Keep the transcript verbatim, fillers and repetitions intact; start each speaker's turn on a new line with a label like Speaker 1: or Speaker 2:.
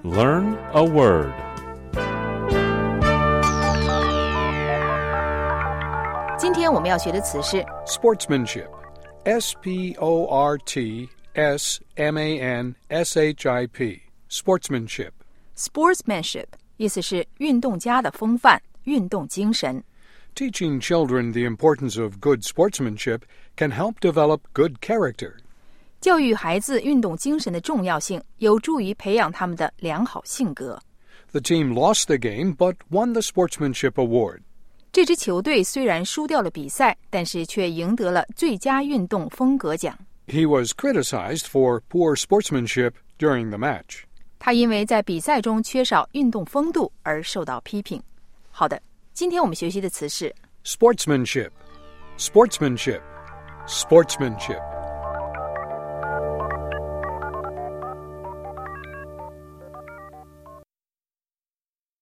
Speaker 1: Learn a word.
Speaker 2: 今天我们要学的词是
Speaker 3: Sportsmanship. S P O R T S M A N S H I P. Sportsmanship.
Speaker 2: sportsmanship， 意思是运动家的风范、运动精神。
Speaker 3: Teaching children the importance of good sportsmanship can help develop good character.
Speaker 2: 教育孩子运动精神的重要性，有助于培养他们的良好性格。
Speaker 3: The team lost the game but won the sportsmanship award.
Speaker 2: 这支球队虽然输掉了比赛，但是却赢得了最佳运动风格奖。
Speaker 3: He was criticized for poor sportsmanship during the match.
Speaker 2: 他因为在比赛中缺少运动风度而受到批评。好的，今天我们学习的词是
Speaker 3: Sportsmanship. Sportsmanship. Sportsmanship.